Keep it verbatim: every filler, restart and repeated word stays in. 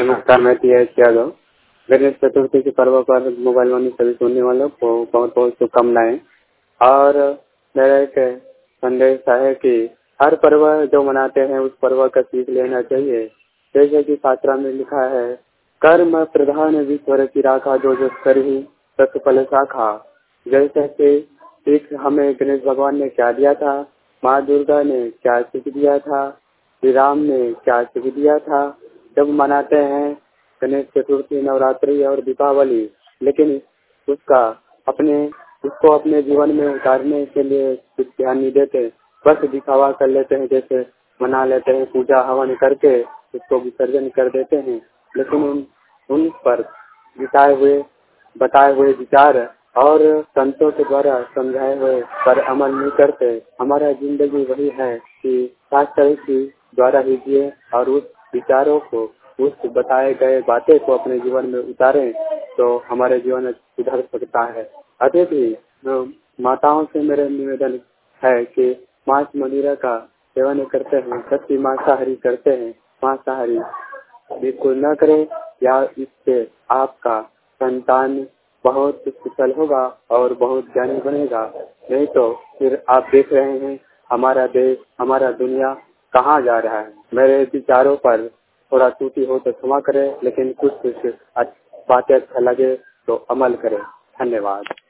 नमस्कार, मैं T H Yadav. Ganesh Chaturthi के पर्व पर मोबाइल वाणी सभी सुनने वालों को बहुत बहुत शुभकामनाएं। और मेरा एक संदेश है कि हर पर्व जो मनाते हैं उस पर्व का सीख लेना चाहिए। जैसे कि शास्त्रा में लिखा है, कर्म प्रधान विश्वर की राखा, जो जो करही तत् फल शाखा। जैसे कि सीख हमें गणेश भगवान ने क्या दिया था, माँ दुर्गा ने क्या सीख दिया था, श्री राम ने क्या सीख दिया था। जब मनाते हैं गणेश चतुर्थी, नवरात्रि और दीपावली, लेकिन उसका अपने उसको अपने जीवन में उतारने के लिए कुछ ध्यान नहीं देते, बस दिखावा कर लेते हैं। जैसे मना लेते हैं, पूजा हवन करके उसको विसर्जन कर देते हैं, लेकिन उन उन पर बिताए हुए बताए हुए विचार और संतों के द्वारा समझाए हुए पर अमल नहीं करते। हमारा जिंदगी वही है कि शास्त्र के द्वारा ही जिए और उस विचारों को, उस बताए गए बातें को अपने जीवन में उतारें तो हमारे जीवन सुधर सकता है। अभी भी माताओं से मेरा निवेदन है कि मांस मदिरा का सेवन करते हैं, कच्ची मांसाहारी करते हैं, मांसाहारी बिल्कुल न करें, या इससे आपका संतान बहुत कुशल होगा और बहुत ज्ञानी बनेगा। नहीं तो फिर आप देख रहे हैं हमारा देश, हमारा दुनिया कहाँ जा रहा है। मेरे विचारों पर थोड़ा त्रुटि हो तो क्षमा करें, लेकिन कुछ कुछ बातें अच्छा लगे तो अमल करें। धन्यवाद।